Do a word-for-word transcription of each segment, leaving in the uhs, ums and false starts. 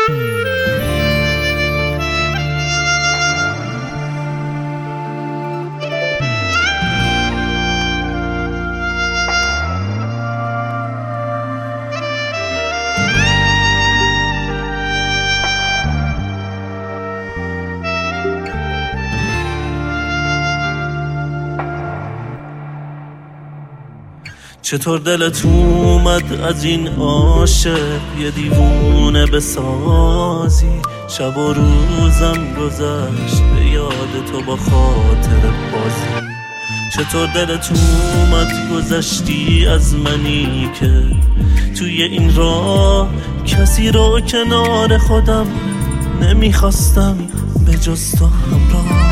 چطور دلت اومد از این عاشق یه دیوونه بسازی؟ شب و روزم گذشت به یاد تو با خاطر بازی. چطور دلت اومد گذشتی از منی که توی این راه کسی رو کنار خودم نمیخواستم به جز تو همراه.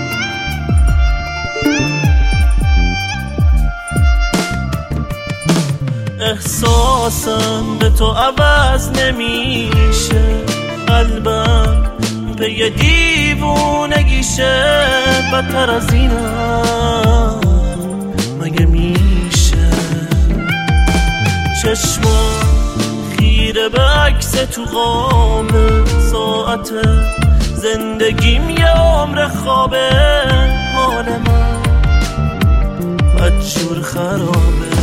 احساسم به تو عوض نمیشه، قلبم به یه دیوونگیشه. بدتر از اینم مگه میشه؟ چشمم خیره به عکس تو قاب ساعت زندگیم یه عمر خوابه. حال من بدجور خرابه.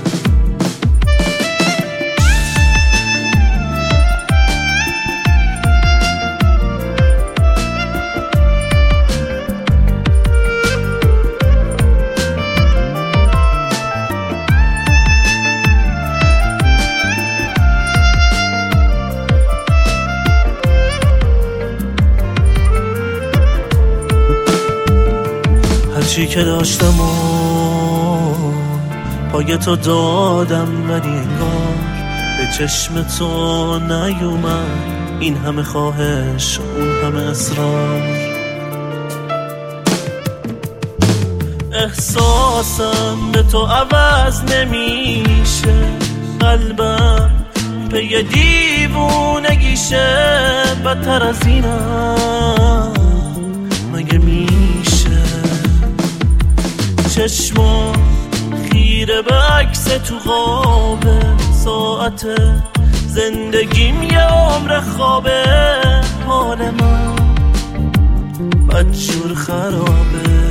هرچی که داشتم و پای تو دادم، ولی انگار به چشم تو نیومد این همه خواهش، اون همه اصرار. احساسم به تو عوض نمیشه، قلبم به یه دیوونگیشه. بدتر از اینم مگه میشه؟ چشمم خیره به عکس تو قاب ساعت زندگیم یه عمر خوابه. حال من بدجور خرابه.